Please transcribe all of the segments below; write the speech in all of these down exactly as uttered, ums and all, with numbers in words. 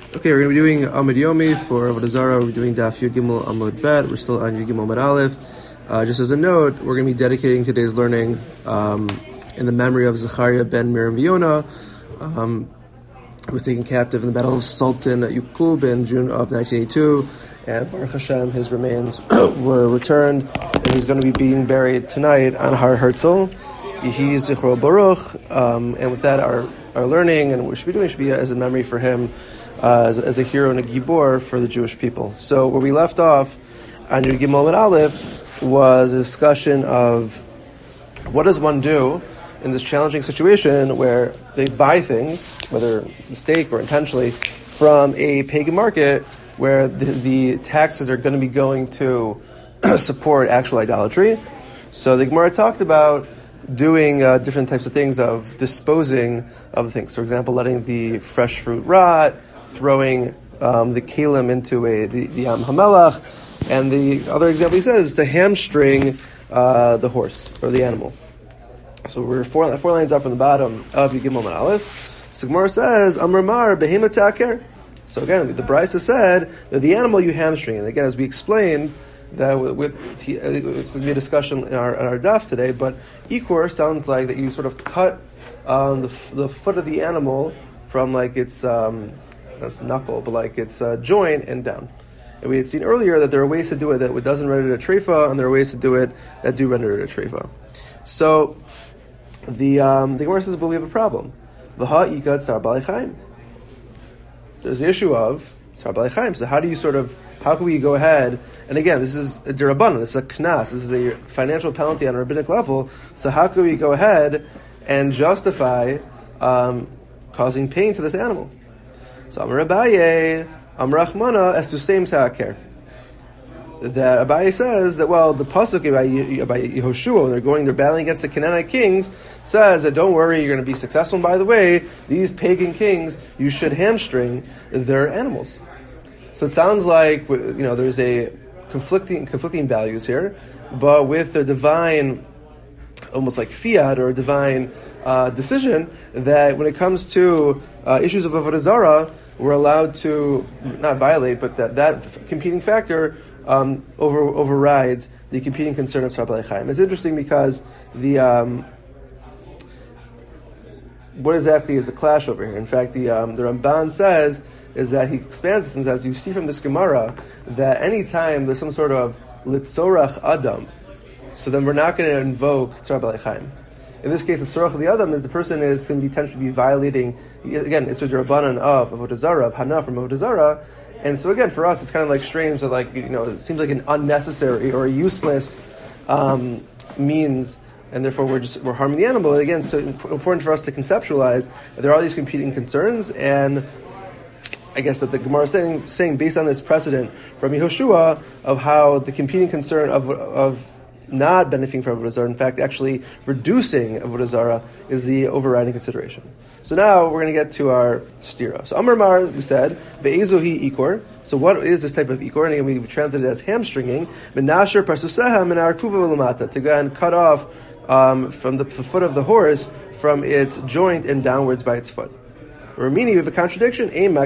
Okay, we're going to be doing Amud Yomi for Avodah Zarah. We're doing Daf Yud Gimel Amud Bet. We're still on Yud Gimel Amud Aleph. Uh, just as a note, we're going to be dedicating today's learning um, in the memory of Zechariah ben Miriam Viona, um, who was taken captive in the Battle of Sultan Yaqub in June of nineteen eighty-two. And Baruch Hashem, his remains were returned, and he's going to be being buried tonight on Har Herzl. Yehi Zichro Baruch. Um, and with that, our, our learning and what we should be doing should be as a memory for him. Uh, as, as a hero and a gibor for the Jewish people. So where we left off on Yud Gimel Amud Aleph was a discussion of what does one do in this challenging situation where they buy things, whether mistake or intentionally, from a pagan market where the, the taxes are going to be going to support actual idolatry. So the Gemara talked about doing uh, different types of things of disposing of things. For example, letting the fresh fruit rot, throwing um, the kalim into a the, the Yam Hamelach, and the other example he says is to hamstring uh, the horse or the animal. So we're four, four lines up from the bottom of Yud Gimel Amud Aleph. So Gemara says Amar Mar Behema Ta'aker. So again, the Brisa said that the animal you hamstring, and again, as we explained, that with, with it's going to be a discussion in our, in our daf today, but ikor sounds like that you sort of cut um, the the foot of the animal from like its um, that's knuckle, but like its uh, joint and down. And we had seen earlier that there are ways to do it that doesn't render it a treifa, and there are ways to do it that do render it a treifa. So the um, the Gemara says, but we have a problem. V'ha ikad sar balei chaim. There's the issue of sar balei chaim. So how do you sort of how can we go ahead? And again, this is a derabbanan, this is a knas, this is a financial penalty on a rabbinic level. So how can we go ahead and justify um, causing pain to this animal? So Amar Abaye, Amar Rachmana, as to same ta'aker. That Abaye says that, well, the pasuk about Yehoshua, when they're going, they're battling against the Canaanite kings, says that don't worry, you're going to be successful. And by the way, these pagan kings, you should hamstring their animals. So it sounds like, you know, there's a conflicting conflicting values here, but with the divine, almost like fiat or divine uh, decision, that when it comes to uh, issues of Avodah Zarah, we're allowed to not violate, but that, that competing factor um, over, overrides the competing concern of Tzar Balei Chaim. It's interesting because the um, what exactly is the clash over here? In fact, the um, the Ramban says is that he expands this and says, you see from this Gemara that any time there's some sort of litzorach adam, so then we're not going to invoke Tzar Balei Chaim. In this case, the tzorach of the adam is the person is going to be potentially be violating, again, it's a derabbanan of Avodah Zarah, of Hana from Avodah Zarah. And so again, for us, it's kind of like strange that, like, you know, it seems like an unnecessary or a useless um, means, and therefore we're just we're harming the animal. And again, it's so important for us to conceptualize that there are these competing concerns, and I guess that the Gemara is saying, saying based on this precedent from Yehoshua of how the competing concern of of not benefiting from Avodah Zarah, in fact, actually reducing Avodah Zarah is the overriding consideration. So now we're going to get to our stira. So Amar Mar, we said, ve'ezohi ikor. So what is this type of ikor? And again, we translate it as hamstringing. Menasher parsuseha menar kuva v'lamata. To go and cut off um, from the, the foot of the horse from its joint and downwards by its foot. Or meaning we have a contradiction. So we have no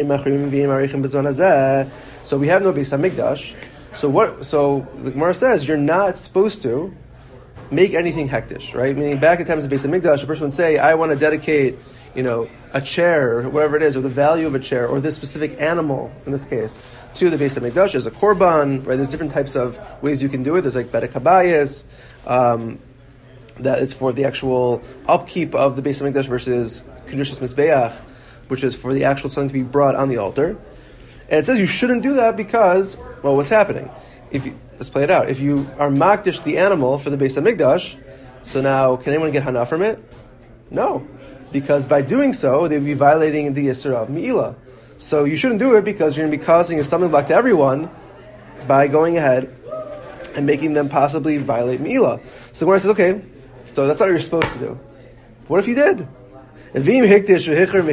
Beis Hamikdash. So what? So the Gemara says you're not supposed to make anything hektish, right? Meaning back in times of Beis Hamikdash, a person would say, "I want to dedicate, you know, a chair or whatever it is, or the value of a chair, or this specific animal in this case, to the Beis Hamikdash as a korban." Right? There's different types of ways you can do it. There's like bedek habayis, um, that is for the actual upkeep of the Beis Hamikdash versus kedushas mizbeach, which is for the actual something to be brought on the altar. And it says you shouldn't do that because, well, what's happening? If you, let's play it out. If you are makdish the animal for the Beis Hamikdash, so now can anyone get hana from it? No, because by doing so they would be violating the Yisur of Me'ilah. So you shouldn't do it because you're going to be causing a stumbling block to everyone by going ahead and making them possibly violate Me'ilah. So the Gemara says, okay, so that's not what you're supposed to do. What if you did?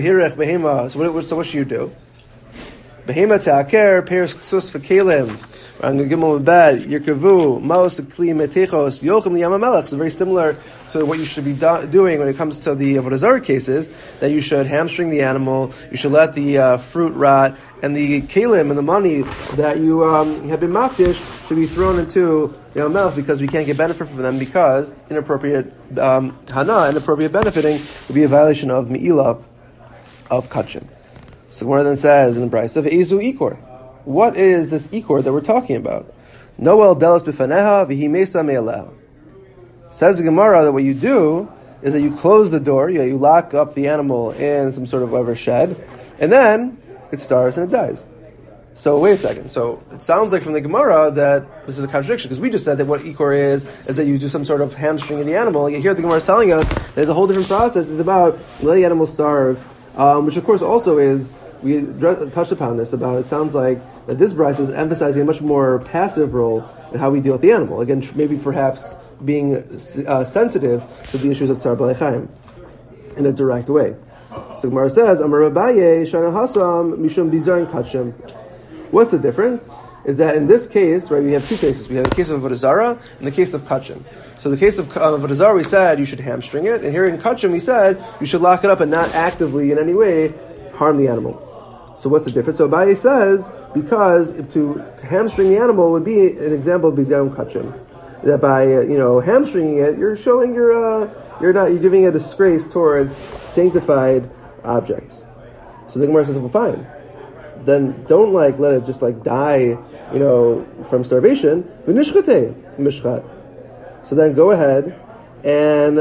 So what, so what should you do? Behema ta'aker, peiros ksus v'kelim. I'm going to give them a bed. Yirkavu, Maos, Kli, Metechos, Yochim, Yamamelech. So very similar to what you should be do- doing when it comes to the Avodah Zarah cases, that you should hamstring the animal, you should let the uh, fruit rot, and the kalim and the money that you um, have been maftish should be thrown into Yamamelech, because we can't get benefit from them, because inappropriate um, hana, inappropriate benefiting, would be a violation of Me'ilah, of Kachim. So Gemara then says in the Brisa of Ezu Ikor. What is this Ikor that we're talking about? Noel delas bifaneha v'hi mesa me'aleha. Says the Gemara that what you do is that you close the door, you, you lock up the animal in some sort of whatever shed, and then it starves and it dies. So wait a second. So it sounds like from the Gemara that this is a contradiction, because we just said that what Ikor is, is that you do some sort of hamstring in the animal. Yet here the Gemara is telling us that there's a whole different process. It's about letting the animal starve, um, which of course also is, we touched upon this, about it sounds like that this brisa is emphasizing a much more passive role in how we deal with the animal. Again, maybe perhaps being uh, sensitive to the issues of Tzar B'alei Chaim in a direct way. So Gemara says, Amar Abaye, Shana Hasam, Mishum Bizarin Kachim. What's the difference? Is that in this case, right, we have two cases. We have the case of Avodah Zarah and the case of Kachim. So the case of uh, Avodah Zarah, we said you should hamstring it, and here in Kachim we said you should lock it up and not actively in any way harm the animal. So what's the difference? So Abaye says, because to hamstring the animal would be an example of bizaron kachim. That by uh, you know hamstringing it, you're showing you're uh, you're not you're giving a disgrace towards sanctified objects. So the Gemara says, well, fine. Then don't like let it just like die, you know, from starvation. V'nishchate mishchat. So then go ahead and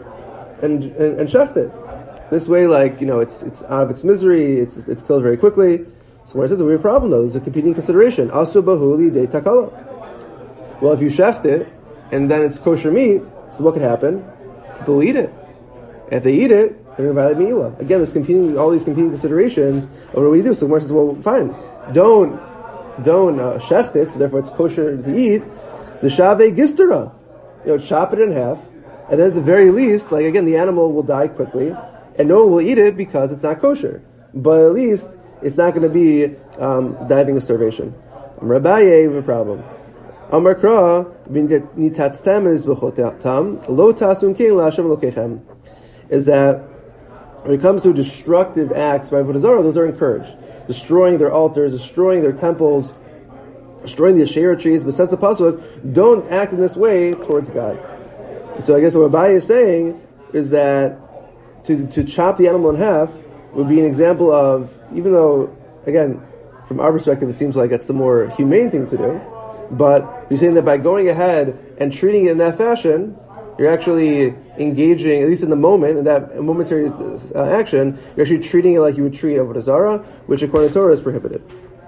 and and, and shecht it. This way, like, you know, it's it's out of its misery, it's it's killed very quickly. So where it says, we have a problem though, there's a competing consideration. Asu bahuli de takala. Well, if you shecht it, and then it's kosher meat, so what could happen? People will eat it. If they eat it, they're going to violate Me'ilah. Again, there's competing, all these competing considerations. What do we do? So Gemara says, well, fine. Don't, don't uh, shecht it, so therefore it's kosher to eat. The shave gistera. You know, chop it in half, and then at the very least, like again, the animal will die quickly, and no one will eat it because it's not kosher. But at least it's not going to be um, diving of starvation. Amar Abaye, we have a problem. Amar Kra, nitatztem is b'chotam, lo tasun kein la'ashem lokechem. Is that when it comes to destructive acts by Avodah Zarah, those are encouraged. Destroying their altars, destroying their temples, destroying the Asherah trees, but says the Pasuk, don't act in this way towards God. And so I guess what Abaye is saying is that to to chop the animal in half would be an example of, even though, again, from our perspective, it seems like it's the more humane thing to do, but you're saying that by going ahead and treating it in that fashion, you're actually engaging, at least in the moment, in that momentary uh, action, you're actually treating it like you would treat Avodah Zarah, which according to Torah is prohibited.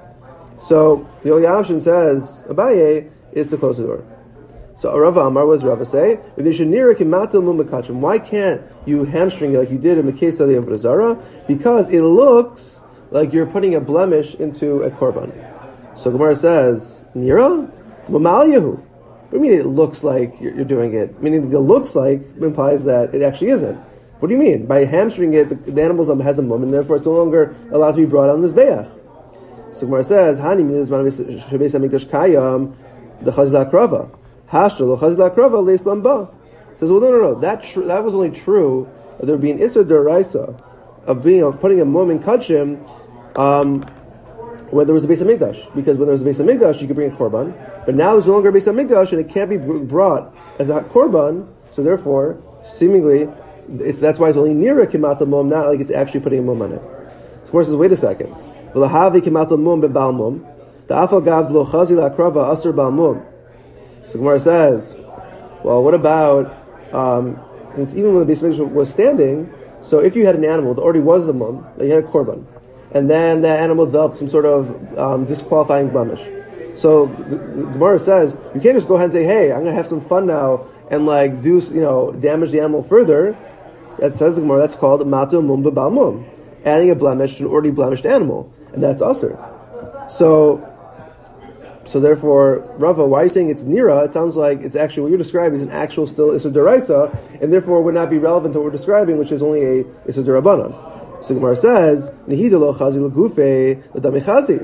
So the only option, says Abaye, is to close the door. So Rava Amar, was Rava say? Why can't you hamstring it like you did in the case of the Avodah Zarah? Because it looks like you're putting a blemish into a korban. So Gemara says, Nira? Mamal Yehu. What do you mean it looks like you're doing it? Meaning the looks like implies that it actually isn't. What do you mean? By hamstring it, the, the animal has a mum, and therefore it's no longer allowed to be brought on the Mizbeach. So Gemara says, Hani Mizbeach Hamikdash Kayam, the Chazla Krava. Says, well, no, no, no. That tr- that was only true that there would be an Isser Deraisa of being of putting a mum in Kachim um, when there was a Beis HaMikdash. Because when there was a Beis HaMikdash, you could bring a Korban. But now there's no longer a Beis HaMikdash, and it can't be brought as a Korban. So therefore, seemingly, it's, that's why it's only near a Kimat mum, not like it's actually putting a mum on it. So of course, says, wait a second. V'lahavi Kimat mum be'bal mum. Ta'afal gav lo chazi la'akrava asur bal mum. So Gemara says, well, what about, um, and even when the Beis HaMikdash was standing, so if you had an animal that already was a mum, that you had a korban, and then that animal developed some sort of um, disqualifying blemish. So the, the Gemara says, you can't just go ahead and say, hey, I'm going to have some fun now, and like do, you know, damage the animal further. That says the Gemara, that's called matu mum b'bal mum, adding a blemish to an already blemished animal, and that's usher. So, So therefore, Rava, why are you saying it's nira? It sounds like it's actually what you're describing is an actual still Issa Deraisa, and therefore would not be relevant to what we're describing, which is only a Issa Derabanan. So Gemara says, Nehida lo chazi l'gufe l'damichazi.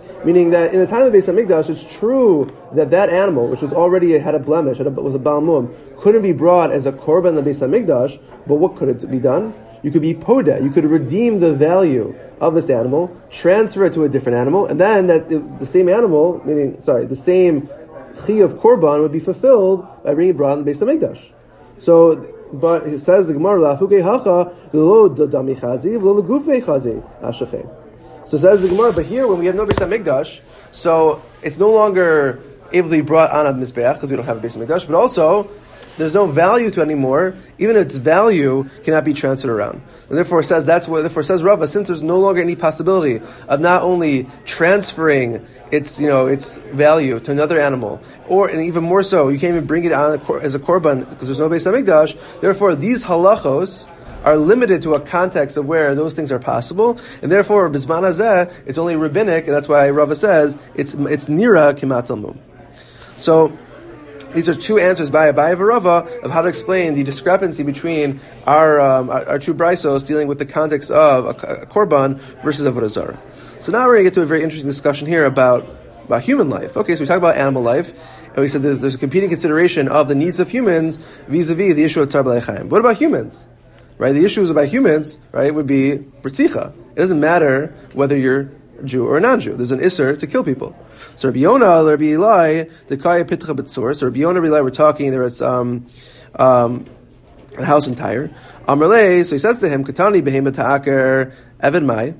Meaning that in the time of the Beis Hamikdash, it's true that that animal, which was already had a blemish, had a, was a balmum, couldn't be brought as a korban in the Beis Hamikdash. But what could it be done? You could be podeh. You could redeem the value of this animal, transfer it to a different animal, and then that the, the same animal, meaning sorry, the same chi of korban would be fulfilled by bringing it brought in the Beis Hamikdash. So, but it says the Gemara, "La'afukei hacha lo dami chazi v'lo legufei chazi ashachem." So says the Gemara, but here when we have no Beis Hamikdash, so it's no longer able to be brought on a mizbeach because we don't have a Beis Hamikdash, but also there's no value to it anymore. Even its value cannot be transferred around, and therefore it says that's what. Therefore says Rava, since there's no longer any possibility of not only transferring its, you know, its value to another animal, or and even more so, you can't even bring it on as a korban because there's no Beis Hamikdash. Therefore, these halachos are limited to a context of where those things are possible, and therefore, bisman hazeh, it's only rabbinic, and that's why Rava says it's it's nira kimat talmum. So these are two answers by Abaye and Rava of how to explain the discrepancy between our um, our, our two brisos dealing with the context of a, a korban versus avodah zarah. So now we're going to get to a very interesting discussion here about, about human life. Okay, so we talked about animal life, and we said there's, there's a competing consideration of the needs of humans vis-a-vis the issue of tzar b'alei chayim. What about humans? Right, the issues about humans, right, would be britzicha. It doesn't matter whether you're a Jew or a non-Jew. There's an isser to kill people. So Rabbi Yonah, Rabbi Eli, the kaya pitcha b'tzor. So Rabbi Yonah, Rabbi Eli, we're talking. There was um, um, a house in Tyre. Amrlei. So he says to him, "Katani behema ta'aker evan mai."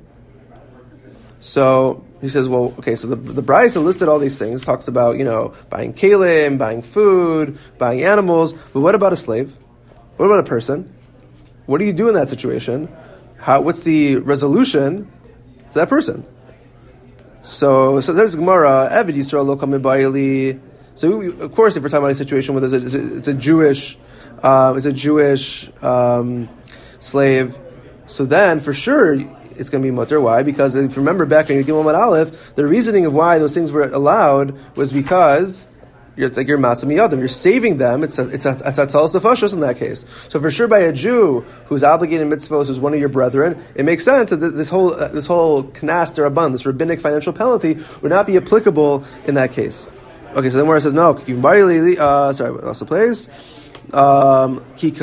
So he says, well, okay, so the the Brisa listed all these things, talks about, you know, buying kalim, buying food, buying animals, but what about a slave? What about a person? What do you do in that situation? How? What's the resolution to that person? So, so there's Gemara, Eved Yisrael lo kameh ba'ili. So, of course, if we're talking about a situation where there's a, it's a Jewish, uh, it's a Jewish um, slave, so then for sure it's going to be mutter. Why? Because if you remember back in Yigimel Amud Aleph, the reasoning of why those things were allowed was because you're, it's like you're matzah miyadim. You're saving them. It's a, it's a, it's a tzalos nefashos in that case. So for sure, by a Jew who's obligated mitzvos, who's one of your brethren, it makes sense that this whole uh, this whole knas derabban, this rabbinic financial penalty, would not be applicable in that case. Okay, so then where it says no, uh, sorry, what else plays? Um,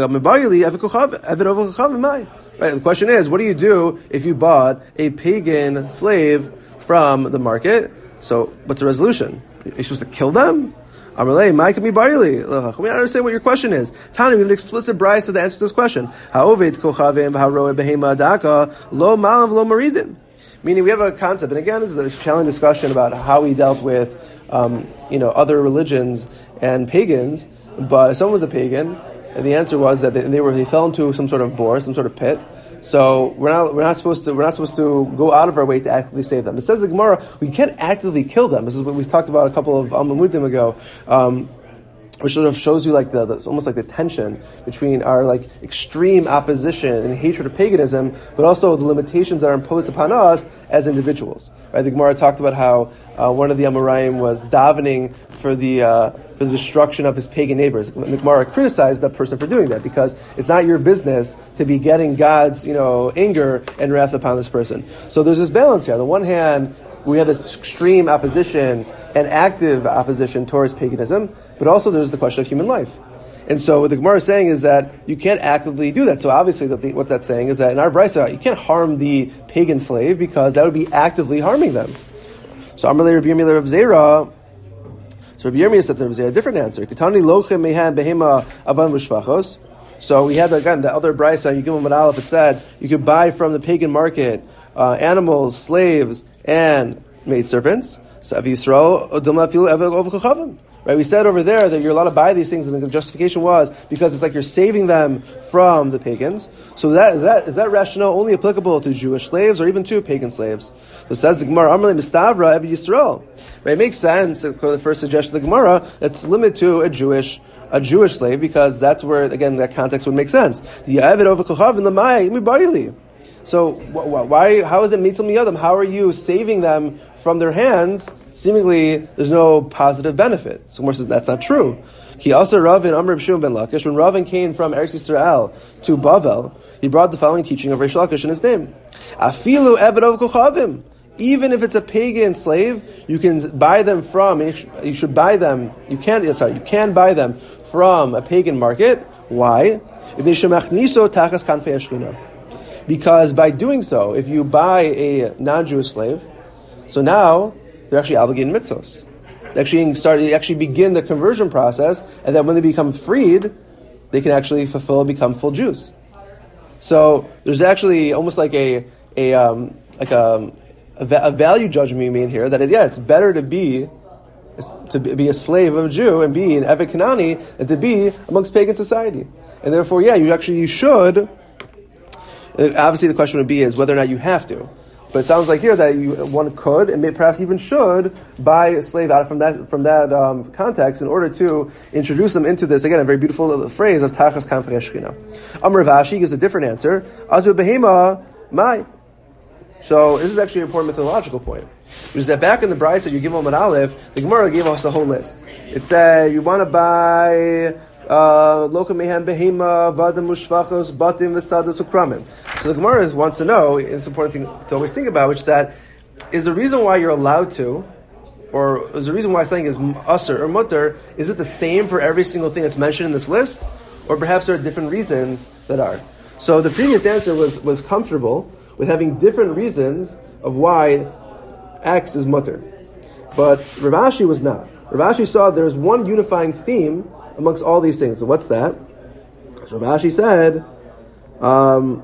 Right. The question is, what do you do if you bought a pagan slave from the market? So, what's the resolution? Are you supposed to kill them? Amalei, Mike me barley. I don't understand what your question is. Tani, we have an explicit brayso that answers this question. Ha'ovid kochavim ha'roe behema daka lo malav lo maridim. Meaning, we have a concept, and again, this is a challenging discussion about how we dealt with, um, you know, other religions and pagans. But if someone was a pagan, and the answer was that they, they were they fell into some sort of bore, some sort of pit. So we're not we're not supposed to we're not supposed to go out of our way to actively save them. It says the Gemara we can't actively kill them. This is what we talked about a couple of Amamudim ago, um, which sort of shows you like the, the it's almost like the tension between our like extreme opposition and hatred of paganism, but also the limitations that are imposed upon us as individuals. Right? The Gemara talked about how uh, one of the Amoraim was davening for the uh, for the destruction of his pagan neighbors. The Gemara criticized that person for doing that because it's not your business to be getting God's, you know, anger and wrath upon this person. So there's this balance here. On the one hand, we have this extreme opposition and active opposition towards paganism, but also there's the question of human life. And so what the Gemara is saying is that you can't actively do that. So obviously that the, what that's saying is that in our brisa, you can't harm the pagan slave because that would be actively harming them. So Amalei Rabbi Yirmiyah Rav Zera. So Rabbi Yirmiyah said there was a different answer. Ketani lochem mehan behema avan v'shvachos. So we had again the other brisa Yigimel Amud Aleph. It said you could buy from the pagan market uh, animals, slaves, and maid servants. So Avi Yisrael odom lafilu eved ovukachavim. Right, we said over there that you're allowed to buy these things, and the justification was because it's like you're saving them from the pagans. So that is that is that rationale only applicable to Jewish slaves or even to pagan slaves? So it says the Gemara, Amalei Mistavra Eved Yisrael. Right, it makes sense. The first suggestion of the Gemara that's limited to a Jewish a Jewish slave because that's where again that context would make sense. The Eved over Kochav in the Mai Mibarili. So why? How is it mitzvah miyadam? How are you saving them from their hands? Seemingly, there's no positive benefit. So Gemara says that's not true. Ki also Ravin Amr Shimon ben Lakish. When Ravin came from Eretz Yisrael to Bavel, he brought the following teaching of Reish Lakish in his name: Afilu eved of kochavim. even if it's a pagan slave, you can buy them from, you should buy them, you can, sorry, you can buy them from a pagan market. Why? Because by doing so, if you buy a non-Jewish slave, so now they're actually obligated mitzvos. They actually start, they actually begin the conversion process, and then when they become freed, they can actually fulfill and become full Jews. So there's actually almost like a a um, like a, a, a value judgment being made here that it, yeah, it's better to be to be a slave of a Jew and be an Eved Kanani than to be amongst pagan society. And therefore, yeah, you actually you should. Obviously, the question would be is whether or not you have to. But it sounds like here that you, one could and may, perhaps even should buy a slave out from that from that um, context in order to introduce them into this, again, a very beautiful phrase of Tachas Kanfei Shechina. Amar Rav Ashi gives a different answer. Atu behema mai. So this is actually an important methodological point. Which is that back in the Brisa, you give them an Aleph, the Gemara gave us a whole list. It said you want to buy Loka mehem behema vadam ushvachos batim v'sados ukramim. So the Gemara wants to know, it's an important thing to always think about, which is that, is the reason why you're allowed to, or is the reason why something is usr or mutter, is it the same for every single thing that's mentioned in this list? Or perhaps there are different reasons that are. So the previous answer was, was comfortable with having different reasons of why X is mutter. But Rav Ashi was not. Rav Ashi saw there's one unifying theme amongst all these things. So what's that? So Rav Ashi said, um,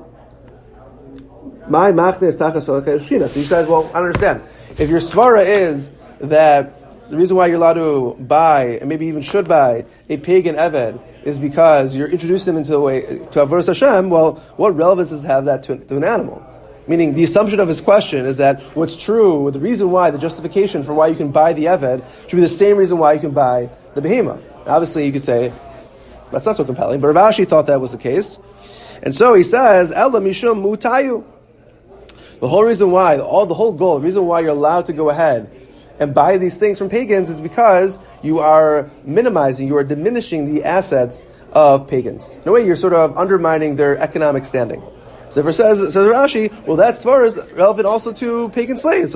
my machne is tachas shechina. So he says, well, I understand. If your svara is that the reason why you're allowed to buy, and maybe even should buy, a pagan eved is because you're introducing them into the way to avodas Hashem, well, what relevance does it have that to, to an animal? Meaning, the assumption of his question is that what's true, the reason why, the justification for why you can buy the eved should be the same reason why you can buy the behemoth. Obviously, you could say, that's not so compelling, but Rav Ashi thought that was the case. And so he says, Ella mishum mutayu. The whole reason why, all the whole goal, the reason why you're allowed to go ahead and buy these things from pagans is because you are minimizing, you are diminishing the assets of pagans. In a way, you're sort of undermining their economic standing. So if it says, says Rashi, well, that svara is relevant also to pagan slaves.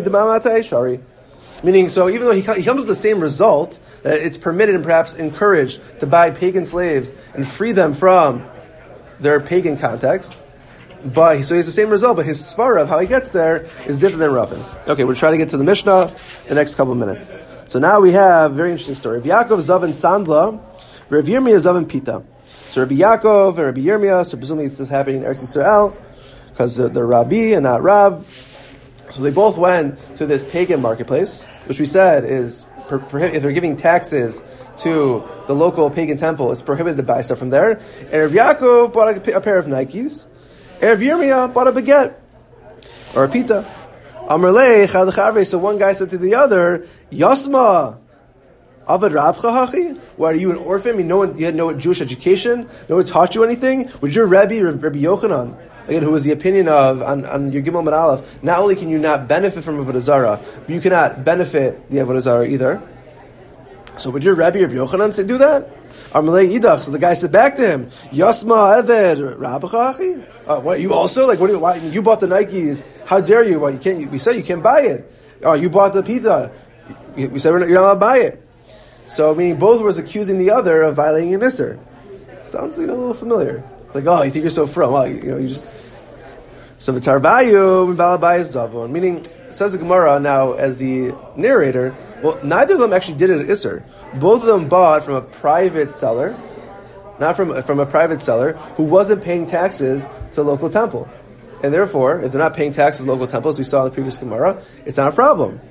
Meaning, so even though he, he comes with the same result, that it's permitted and perhaps encouraged to buy pagan slaves and free them from their pagan context, but so he has the same result, but his svara of how he gets there is different than Ravin. Okay, we'll try to get to the Mishnah in the next couple of minutes. So now we have a very interesting story. Rav Yaakov Zavin Sandla, Rav Yirmiyah Zavin Pita. So Rabbi Yaakov and Rabbi Yirmiyah, so presumably this is happening in Eretz Yisrael, because they're, they're Rabbi and not Rav. So they both went to this pagan marketplace, which we said is, per, per, if they're giving taxes to the local pagan temple, it's prohibited to buy stuff from there. And Rabbi Yaakov bought a, a pair of Nikes, and Rabbi Yirmiyah bought a baguette, or a pita. Amrlei chad chavre, so one guy said to the other, Yasma, Avad Rabcha Hachi? What, are you an orphan? I mean, no one, you had no Jewish education? No one taught you anything? Would your Rebbe, Rabbi Yochanan, again, who was the opinion of, on, on your Gimel Amud Aleph, not only can you not benefit from Avodah Zarah, but you cannot benefit the Avodah Zarah either. So would your Rebbe, Rabbi Yochanan, say do that? Amalei Idach. So the guy said back to him, Yasma Eved Rabcha Hachi? Uh, what, you also? Like, what do you, why, you bought the Nikes. How dare you? Well, you can't, we said you can't buy it. Oh, you bought the pizza. We said we're not, you're not allowed to buy it. So, meaning both was accusing the other of violating an Isser. Sounds like a little familiar. Like, oh, you think you're so from? Well, you, you know, you just... So, v'tarbayu balabayis zavon. Meaning, says the Gemara now as the narrator, well, neither of them actually did it at Isser. Both of them bought from a private seller, not from, from a private seller, who wasn't paying taxes to the local temple. And therefore, if they're not paying taxes to the local temples, we saw in the previous Gemara, it's not a problem.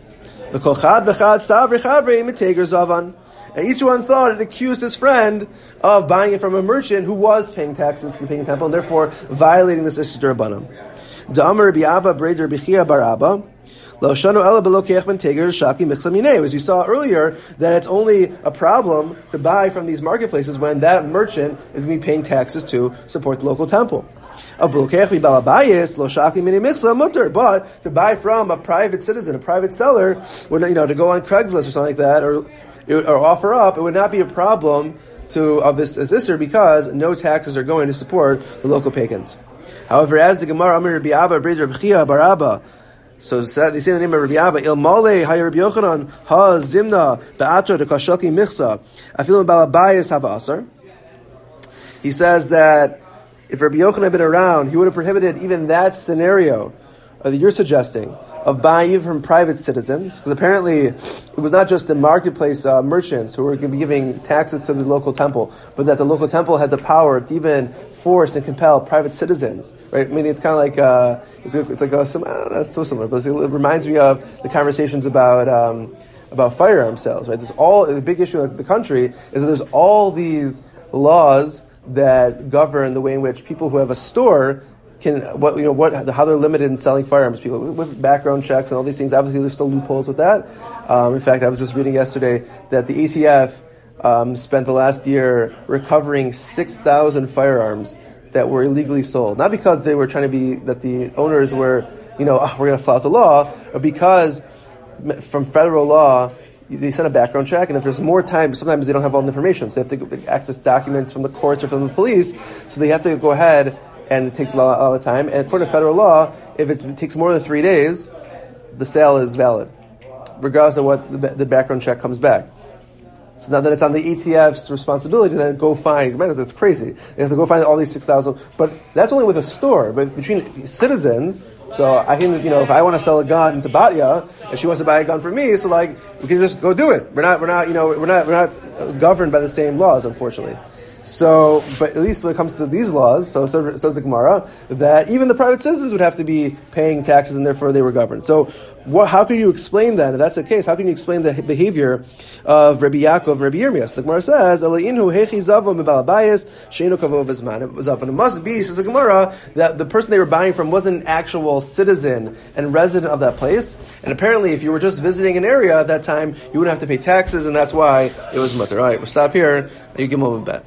And each one thought it accused his friend of buying it from a merchant who was paying taxes to the pagan temple and therefore violating this Isser D'Rabbanan. Da'amar Rabbi Abba Breder B'chia Bar Abba Lo Shanu Ela B'lo Keach Ben Teger Shaki Michsa Minei. As we saw earlier, that it's only a problem to buy from these marketplaces when that merchant is going to be paying taxes to support the local temple. But to buy from a private citizen, a private seller, would, you know, to go on Craigslist or something like that, or or offer up, it would not be a problem to of this as Isser because no taxes are going to support the local pagans. However, as the Gemara Amir Rabbi Abba Breder B'chia Bar Abba So they say the name of Rabbi Abba, Il Male, Hay Rabbi Yochanan, Ha Zimna, Be'atra, De Kashalki Michsa, Afilim Balabayas Hava Asar. He says that if Rabbi Yochanan had been around, he would have prohibited even that scenario uh, that you're suggesting of buying even from private citizens, because apparently it was not just the marketplace uh, merchants who were going to be giving taxes to the local temple, but that the local temple had the power to even force and compel private citizens, right? I mean, it's kind of like uh, it's, it's like a, some, I don't know, it's so similar, but it reminds me of the conversations about um, about firearm sales, right? There's all the big issue of the country is that there's all these laws that govern the way in which people who have a store can, what you know, what how they're limited in selling firearms. People with background checks and all these things. Obviously, there's still loopholes with that. Um, in fact, I was just reading yesterday that the A T F um, spent the last year recovering six thousand firearms that were illegally sold. Not because they were trying to be that the owners were, you know, oh, we're going to flout the law, but because from federal law, they send a background check, and if there's more time, sometimes they don't have all the information, so they have to access documents from the courts or from the police, so they have to go ahead, and it takes a lot, a lot of time. And according to federal law, if it's, it takes more than three days, the sale is valid, regardless of what the, the background check comes back. So now that it's on the A T F's responsibility to then go find, man, that's crazy. They have to go find all these six thousand, but that's only with a store. But between citizens, so I can, you know, if I want to sell a gun to Batya, and she wants to buy a gun for me, so like, we can just go do it. We're not, we're not, you know, we're not, we're not governed by the same laws, unfortunately. So, but at least when it comes to these laws, so says the Gemara, that even the private citizens would have to be paying taxes, and therefore they were governed. So, what, how can you explain that? If that's the case, how can you explain the behavior of Rabbi Yaakov and Rabbi Yirmiyah? The Gemara says, and it must be, says the Gemara, that the person they were buying from wasn't an actual citizen and resident of that place. And apparently, if you were just visiting an area at that time, you wouldn't have to pay taxes, and that's why it was mutter. All right, we'll stop here. You give them a bet.